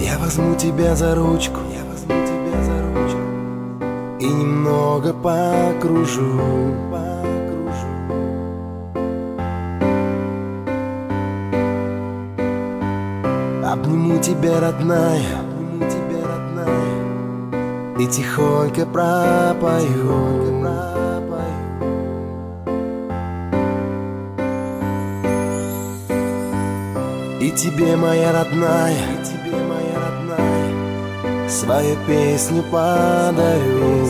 Я возьму тебя за ручку, и немного покружу. Обниму тебя, родная, и тихонько пропою. И тебе, моя родная, свою песню подарю.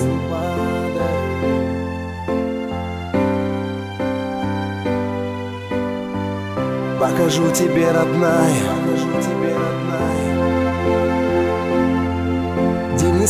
Покажу тебе, родная, дивный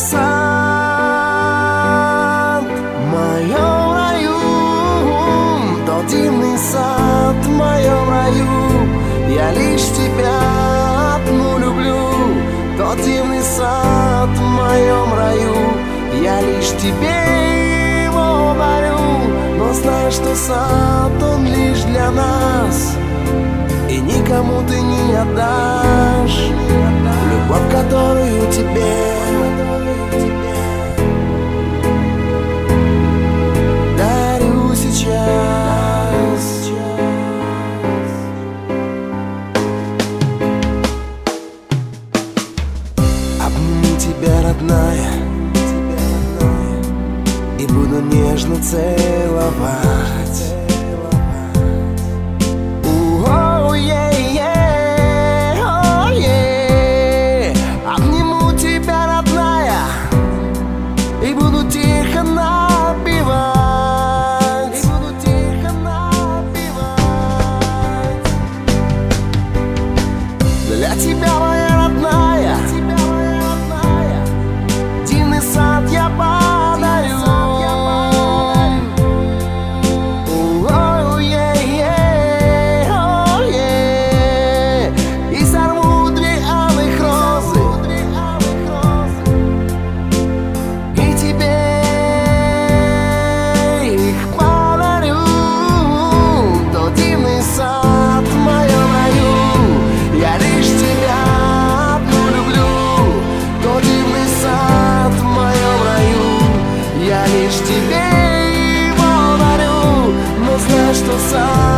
сад в моем раю. Тот дивный сад в моем раю. Я лишь тебя одну люблю. Тот дивный сад в моем раю. Я лишь тебе его дарю. Но знай, что сад он лишь для нас, и никому ты не отдашь любовь, которую тебе дарю сейчас. Обниму тебя, родная, и буду нежно целовать. Обниму тебя, родная, и буду тихо напевать. Для тебя, моя родная, дивный сад я подарю. И сорву 2 алых розы, и тебе их подарю. Тот дивный сад в моем раю. Я лишь тебя одну люблю. Тот дивный сад в моем раю. Я лишь тебе его дарю. Но знай, что сад